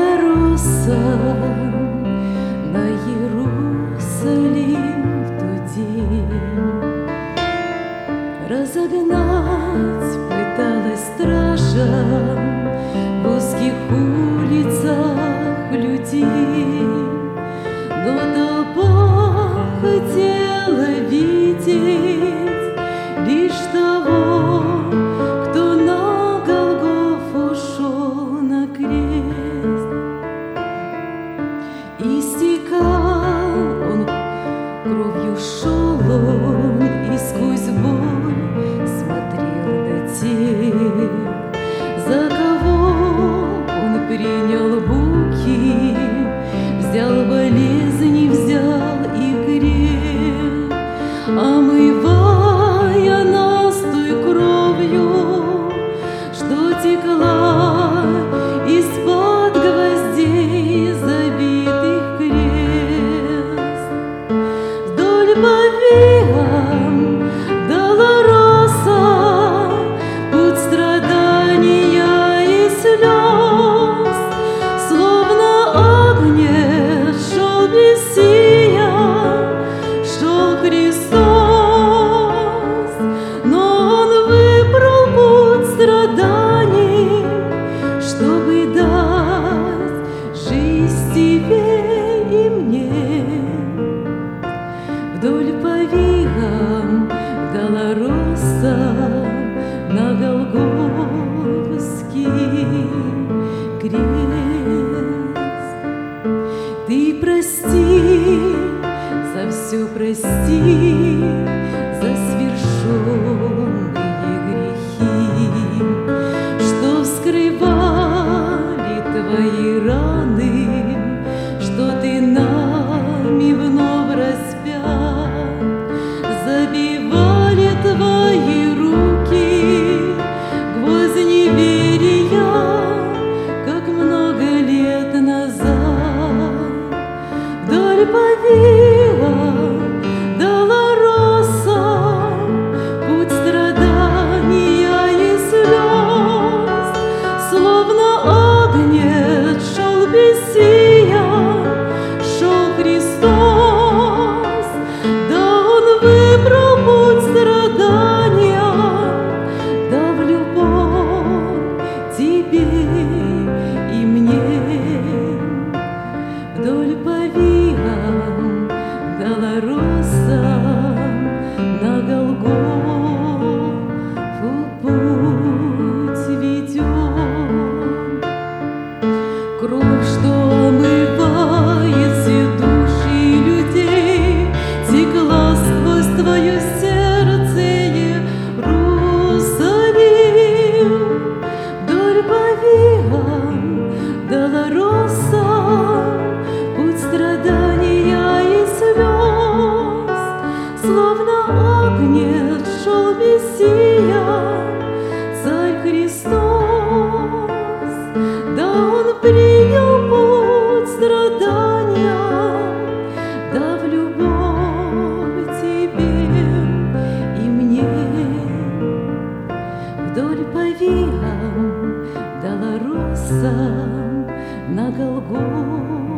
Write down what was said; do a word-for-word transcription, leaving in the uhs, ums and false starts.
Долороса на Иерусалим в тот день разогнать пыталась стража в узких улицах людей, но толпа хотела видеть лишь того, кто на Голгофу шел на крест. Истекал он, кровью шел он, и сквозь боль смотрел на тех, за кого он принял муки, взял болезни, взял и грех, омывая нас той кровью, что текла из-под гвоздей забитых крест. Вдоль по веям Долороса путь страдания и слез, словно огнец шел Мессия, шел Христос. Но Он выбрал путь страданий, чтобы дать жизнь тебе и мне. Вдоль по вигам Долороса на Голгофский крест. Ты прости, за все прости, за свершенные грехи, что вскрывали твои раны, что ты нами вновь распят, забивали твои руки гвозди неверия, как много лет назад. Вдоль по вигам Долороса путь страдания и слез, словно огнец шел Мессия, шел Христос. Да Он выбрал путь страдания, дав любовь тебе и мне. Вдоль по вигам Долороса на Голгофу путь ведет. Кровь, что омывает все души людей, текла сквозь твое сердце, Иерусалим. Вдоль по вигам Долороса путь страдания и слез, словно огнец шел Мессия, Царь Христос. Да Он принял путь страдания, дав любовь тебе и мне. Вдоль по вигам Долороса на Голгофу